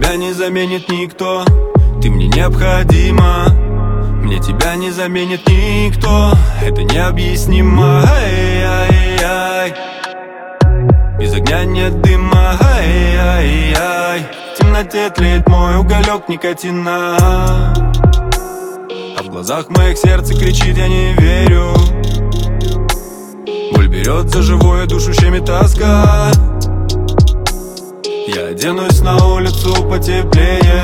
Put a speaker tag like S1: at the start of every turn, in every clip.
S1: тебя не заменит никто. Ты мне необходима, мне тебя не заменит никто. Это необъяснимо. Ай-яй-яй. Без огня нет дыма. Ай-яй-яй. В темноте тлеет мой уголек никотина, а в глазах моих сердце кричит: я не верю. Боль берет за живое, душу щемит тоска. Я оденусь на улицу потеплее,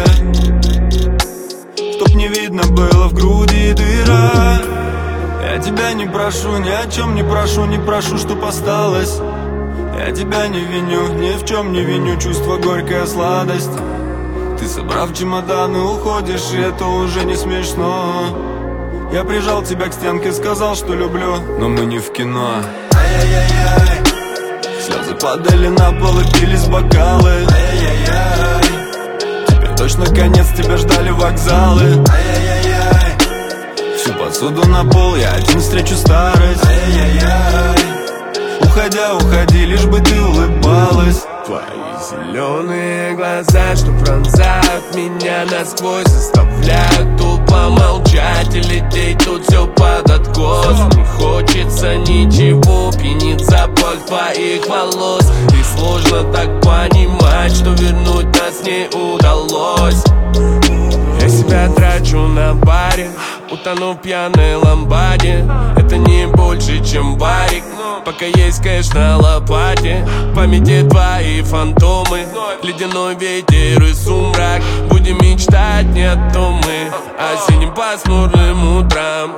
S1: чтоб не видно было в груди дыра. Я тебя не прошу, ни о чем не прошу, не прошу, чтоб осталось. Я тебя не виню, ни в чем не виню, чувство горькая сладость. Ты, собрав чемоданы, уходишь, и это уже не смешно. Я прижал тебя к стенке, сказал, что люблю, но мы не в кино. Ай-яй-яй. Слезы падали на пол и бились бокалы. Ай-яй-яй. Теперь точно конец, тебя ждали вокзалы. Ай-яй-яй. Всю посуду на пол, я один встречу старость. Ай-яй-яй. Уходя, уходи, лишь бы ты улыбалась.
S2: Твои зеленые глаза, что пронзают меня насквозь, заставляют тупо молчать и лететь тут все под откос. Не хочется ничего, пьянится боль твоих волос. И сложно так понимать, что вернуть нас не удалось. Я себя трачу на баре, утону в пьяной ламбаде. Это не больше, чем барик, пока есть кэш на лопате. В памяти твои фантомы, ледяной ветер и сумрак. Будем мечтать не о том мы, осенним пасмурным утрам.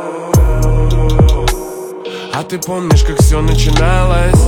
S2: А ты помнишь, как все начиналось?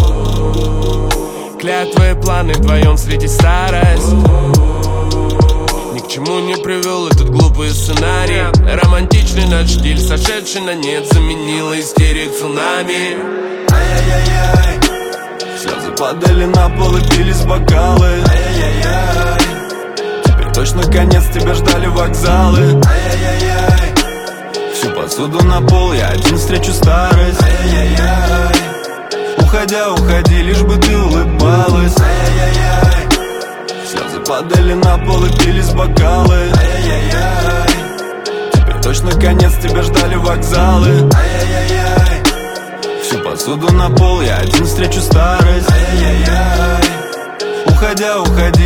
S2: Клятвы, планы вдвоем встретить старость. Ни к чему не привел этот глупый сценарий. Романтичный наш стиль, сошедший на нет, заменил истерик цунами.
S1: Ай-яй-яй. Слезы падали на пол и бились бокалы. Ай-яй-яй. Теперь точно конец, тебя ждали вокзалы. Ай-яй-яй. Всю посуду на пол, я один встречу старость. Ай-яй-яй. Уходя, уходи, лишь бы ты улыбалась. Ай-яй-яй. Слезы падали на пол и бились бокалы. Ай-яй-яй. Теперь точно конец, тебя ждали вокзалы. Ай-яй-яй. Всю посуду на пол, я один встречу старость. Ай-яй-яй. Уходя, уходи,